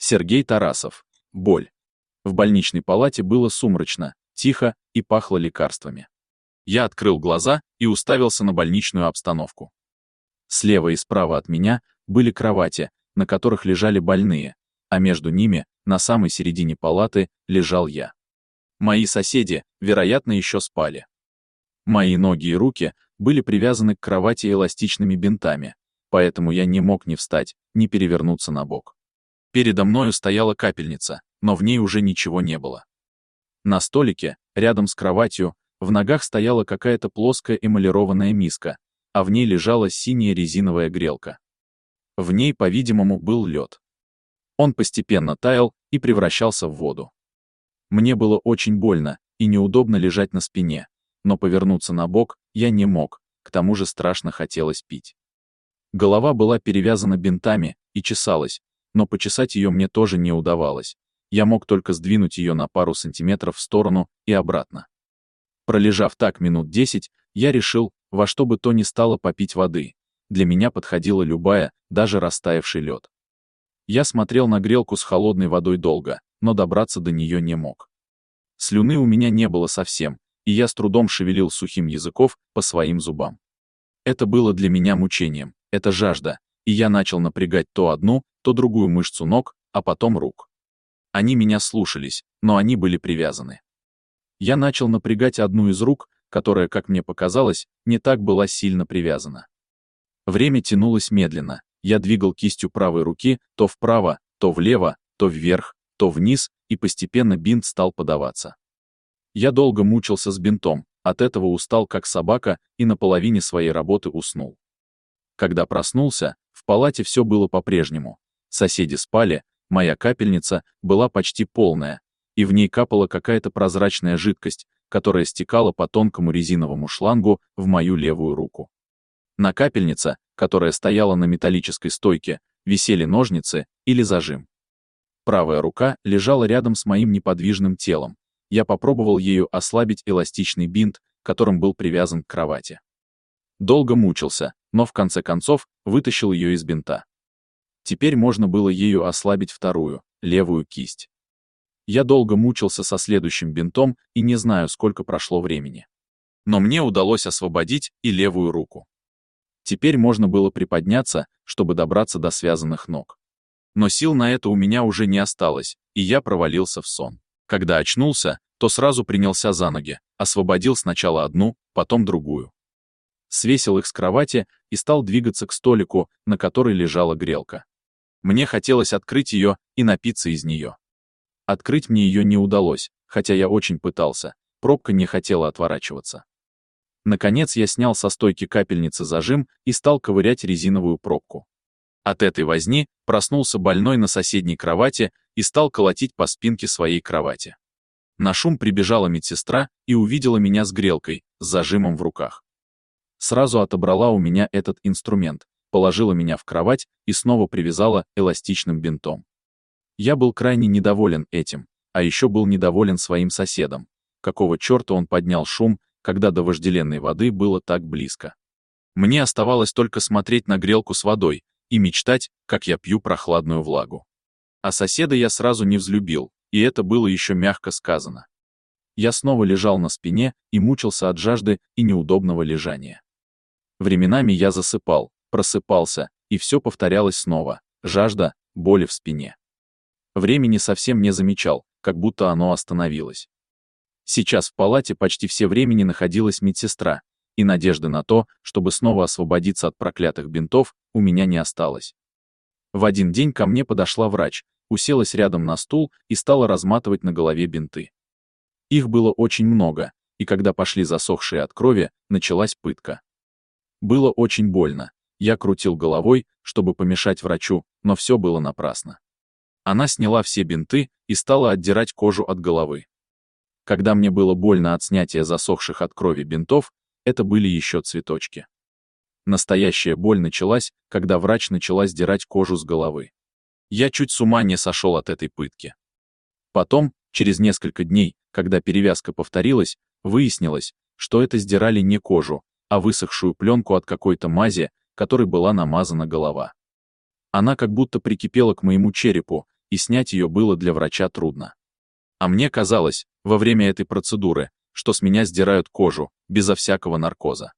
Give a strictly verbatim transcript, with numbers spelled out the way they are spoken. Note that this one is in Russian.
Сергей Тарасов. Боль. В больничной палате было сумрачно, тихо и пахло лекарствами. Я открыл глаза и уставился на больничную обстановку. Слева и справа от меня были кровати, на которых лежали больные, а между ними, на самой середине палаты, лежал я. Мои соседи, вероятно, еще спали. Мои ноги и руки были привязаны к кровати эластичными бинтами, поэтому я не мог ни встать, ни перевернуться на бок. Передо мною стояла капельница, но в ней уже ничего не было. На столике, рядом с кроватью, в ногах стояла какая-то плоская эмалированная миска, а в ней лежала синяя резиновая грелка. В ней, по-видимому, был лед. Он постепенно таял и превращался в воду. Мне было очень больно и неудобно лежать на спине, но повернуться на бок я не мог, к тому же страшно хотелось пить. Голова была перевязана бинтами и чесалась, но почесать ее мне тоже не удавалось. Я мог только сдвинуть ее на пару сантиметров в сторону и обратно. Пролежав так минут десять, я решил, во что бы то ни стало попить воды. Для меня подходила любая, даже растаявший лед. Я смотрел на грелку с холодной водой долго, но добраться до нее не мог. Слюны у меня не было совсем, и я с трудом шевелил сухим языком по своим зубам. Это было для меня мучением, это жажда, и я начал напрягать то одну, то другую мышцу ног, а потом рук. Они меня слушались, но они были привязаны. Я начал напрягать одну из рук, которая, как мне показалось, не так была сильно привязана. Время тянулось медленно, я двигал кистью правой руки то вправо, то влево, то вверх, то вниз, и постепенно бинт стал подаваться. Я долго мучился с бинтом, от этого устал как собака и на половине своей работы уснул. Когда проснулся, в палате все было по-прежнему. Соседи спали, моя капельница была почти полная, и в ней капала какая-то прозрачная жидкость, которая стекала по тонкому резиновому шлангу в мою левую руку. На капельнице, которая стояла на металлической стойке, висели ножницы или зажим. Правая рука лежала рядом с моим неподвижным телом. Я попробовал ею ослабить эластичный бинт, которым был привязан к кровати. Долго мучился, но в конце концов вытащил ее из бинта. Теперь можно было ею ослабить вторую, левую кисть. Я долго мучился со следующим бинтом и не знаю, сколько прошло времени. Но мне удалось освободить и левую руку. Теперь можно было приподняться, чтобы добраться до связанных ног. Но сил на это у меня уже не осталось, и я провалился в сон. Когда очнулся, то сразу принялся за ноги, освободил сначала одну, потом другую. Свесил их с кровати и стал двигаться к столику, на который лежала грелка. Мне хотелось открыть ее и напиться из нее. Открыть мне ее не удалось, хотя я очень пытался, пробка не хотела отворачиваться. Наконец я снял со стойки капельницы зажим и стал ковырять резиновую пробку. От этой возни проснулся больной на соседней кровати и стал колотить по спинке своей кровати. На шум прибежала медсестра и увидела меня с грелкой, с зажимом в руках. Сразу отобрала у меня этот инструмент, положила меня в кровать и снова привязала эластичным бинтом. Я был крайне недоволен этим, а еще был недоволен своим соседом. Какого черта он поднял шум, когда до вожделенной воды было так близко? Мне оставалось только смотреть на грелку с водой и мечтать, как я пью прохладную влагу. А соседа я сразу не взлюбил, и это было еще мягко сказано. Я снова лежал на спине и мучился от жажды и неудобного лежания. Временами я засыпал, просыпался, и все повторялось снова: жажда, боли в спине. Времени совсем не замечал, как будто оно остановилось. Сейчас в палате почти все времени находилась медсестра, и надежды на то, чтобы снова освободиться от проклятых бинтов, у меня не осталось. В один день ко мне подошла врач, уселась рядом на стул и стала разматывать на голове бинты. Их было очень много, и когда пошли засохшие от крови, началась пытка. Было очень больно. Я крутил головой, чтобы помешать врачу, но все было напрасно. Она сняла все бинты и стала отдирать кожу от головы. Когда мне было больно от снятия засохших от крови бинтов, это были еще цветочки. Настоящая боль началась, когда врач начала сдирать кожу с головы. Я чуть с ума не сошел от этой пытки. Потом, через несколько дней, когда перевязка повторилась, выяснилось, что это сдирали не кожу, а высохшую пленку от какой-то мази, которой была намазана голова. Она как будто прикипела к моему черепу, и снять ее было для врача трудно. А мне казалось, во время этой процедуры, что с меня сдирают кожу, безо всякого наркоза.